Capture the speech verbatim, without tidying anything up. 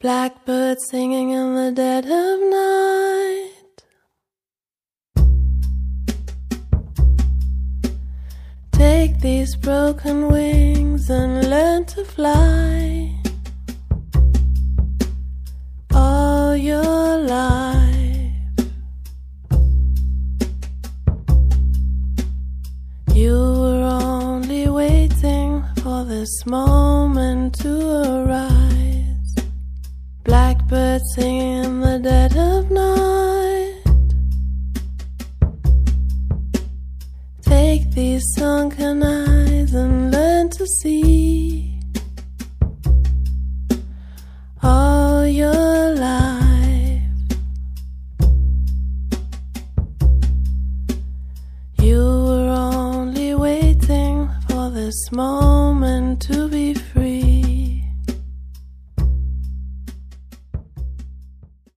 Blackbird singing in the dead of night. Take these broken wings and learn to fly all your life. You were only waiting for this moment to arise. Blackbird singing in the